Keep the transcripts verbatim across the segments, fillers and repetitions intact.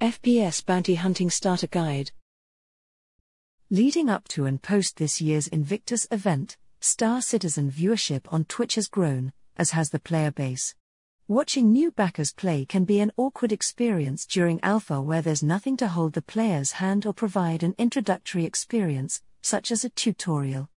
F P S Bounty Hunting Starter Guide. Leading up to and post this year's Invictus event, Star Citizen viewership on Twitch has grown, as has the player base. Watching new backers play can be an awkward experience during alpha where there's nothing to hold the player's hand or provide an introductory experience, such as a tutorial.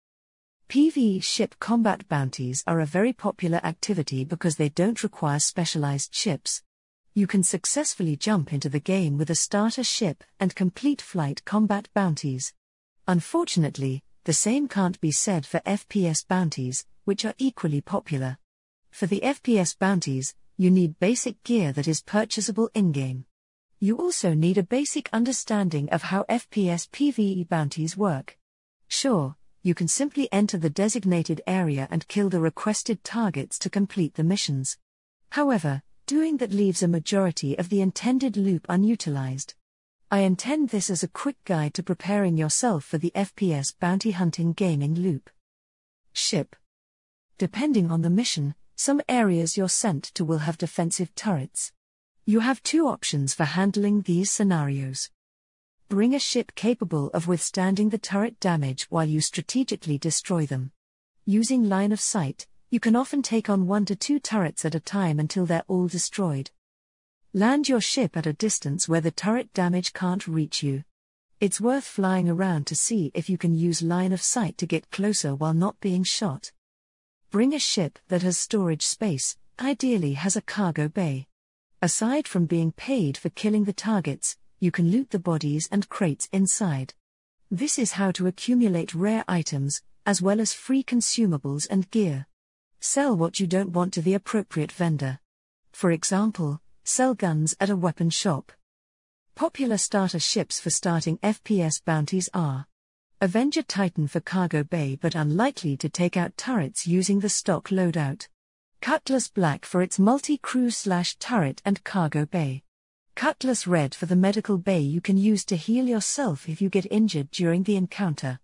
PvE ship combat bounties are a very popular activity because they don't require specialized ships. You can successfully jump into the game with a starter ship and complete flight combat bounties. Unfortunately, the same can't be said for F P S bounties, which are equally popular. For the F P S bounties, you need basic gear that is purchasable in-game. You also need a basic understanding of how F P S PvE bounties work. Sure, you can simply enter the designated area and kill the requested targets to complete the missions. However, doing that leaves a majority of the intended loop unutilized. I intend this as a quick guide to preparing yourself for the F P S bounty hunting gaming loop. Ship. Depending on the mission, some areas you're sent to will have defensive turrets. You have two options for handling these scenarios. Bring a ship capable of withstanding the turret damage while you strategically destroy them. Using line of sight, you can often take on one to two turrets at a time until they're all destroyed. Land your ship at a distance where the turret damage can't reach you. It's worth flying around to see if you can use line of sight to get closer while not being shot. Bring a ship that has storage space, ideally has a cargo bay. Aside from being paid for killing the targets, you can loot the bodies and crates inside. This is how to accumulate rare items, as well as free consumables and gear. Sell what you don't want to the appropriate vendor. For example, sell guns at a weapon shop. Popular starter ships for starting F P S bounties are Avenger Titan for cargo bay but unlikely to take out turrets using the stock loadout. Cutlass Black for its multi-crew slash turret and cargo bay. Cutlass Red for the medical bay you can use to heal yourself if you get injured during the encounter.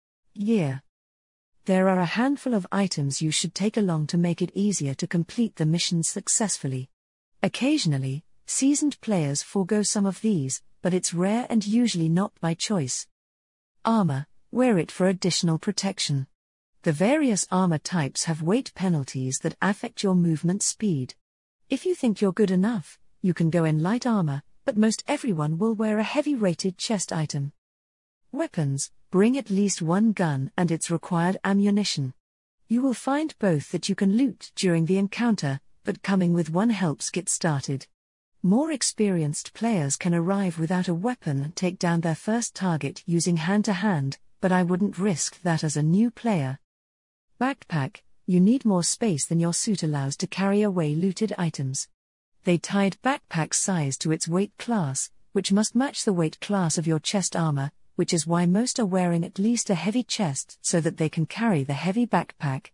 Gear. There are a handful of items you should take along to make it easier to complete the missions successfully. Occasionally, seasoned players forego some of these, but it's rare and usually not by choice. Armor, wear it for additional protection. The various armor types have weight penalties that affect your movement speed. If you think you're good enough, you can go in light armor, but most everyone will wear a heavy-rated chest item. Weapons, bring at least one gun and its required ammunition. You will find both that you can loot during the encounter, but coming with one helps get started. More experienced players can arrive without a weapon and take down their first target using hand-to-hand, but I wouldn't risk that as a new player. Backpack, you need more space than your suit allows to carry away looted items. They tied backpack size to its weight class, which must match the weight class of your chest armor, which is why most are wearing at least a heavy chest so that they can carry the heavy backpack.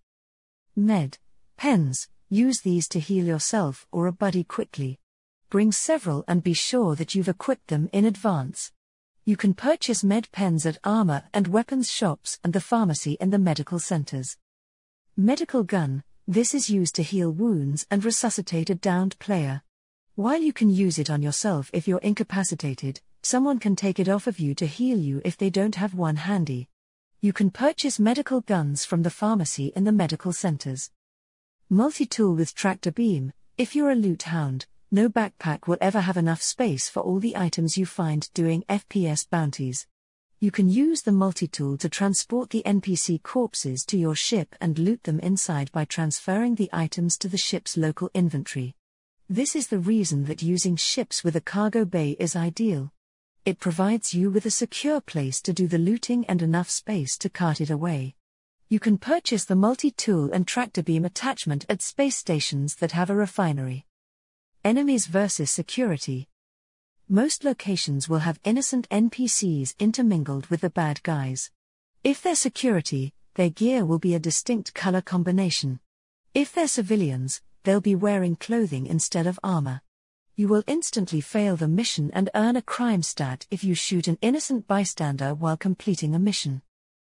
Med. Pens, use these to heal yourself or a buddy quickly. Bring several and be sure that you've equipped them in advance. You can purchase med pens at armor and weapons shops and the pharmacy in the medical centers. Medical gun. This is used to heal wounds and resuscitate a downed player. While you can use it on yourself if you're incapacitated, someone can take it off of you to heal you if they don't have one handy. You can purchase medical guns from the pharmacy in the medical centers. Multi-tool with tractor beam. If you're a loot hound, no backpack will ever have enough space for all the items you find doing F P S bounties. You can use the multi-tool to transport the N P C corpses to your ship and loot them inside by transferring the items to the ship's local inventory. This is the reason that using ships with a cargo bay is ideal. It provides you with a secure place to do the looting and enough space to cart it away. You can purchase the multi-tool and tractor beam attachment at space stations that have a refinery. Enemies versus security. Most locations will have innocent N P Cs intermingled with the bad guys. If they're security, their gear will be a distinct color combination. If they're civilians, they'll be wearing clothing instead of armor. You will instantly fail the mission and earn a crime stat if you shoot an innocent bystander while completing a mission.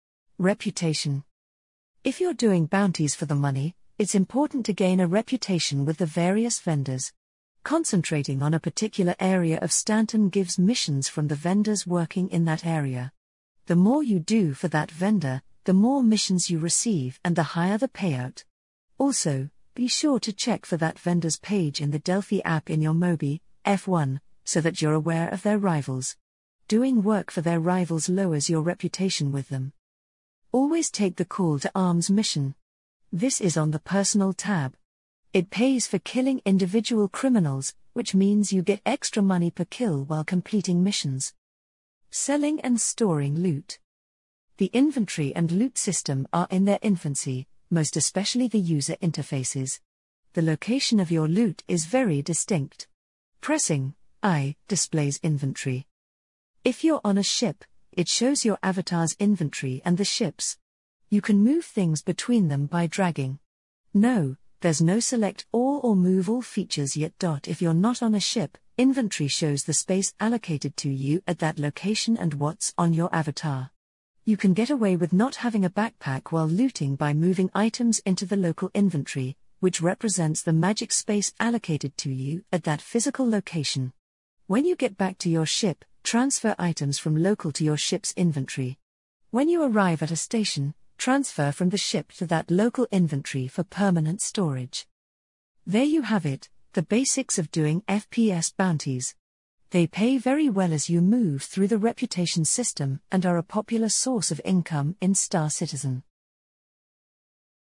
Reputation. If you're doing bounties for the money, it's important to gain a reputation with the various vendors. Concentrating on a particular area of Stanton gives missions from the vendors working in that area. The more you do for that vendor, the more missions you receive and the higher the payout. Also, be sure to check for that vendor's page in the Delphi app in your Mobi F one, so that you're aware of their rivals. Doing work for their rivals lowers your reputation with them. Always take the Call to Arms mission. This is on the Personal tab. It pays for killing individual criminals, which means you get extra money per kill while completing missions. Selling and storing loot. The inventory and loot system are in their infancy, most especially the user interfaces. The location of your loot is very distinct. Pressing I displays inventory. If you're on a ship, it shows your avatar's inventory and the ship's. You can move things between them by dragging. No, there's no select all or move all features yet. If you're not on a ship, inventory shows the space allocated to you at that location and what's on your avatar. You can get away with not having a backpack while looting by moving items into the local inventory, which represents the magic space allocated to you at that physical location. When you get back to your ship, transfer items from local to your ship's inventory. When you arrive at a station, transfer from the ship to that local inventory for permanent storage. There you have it, the basics of doing F P S bounties. They pay very well as you move through the reputation system and are a popular source of income in Star Citizen.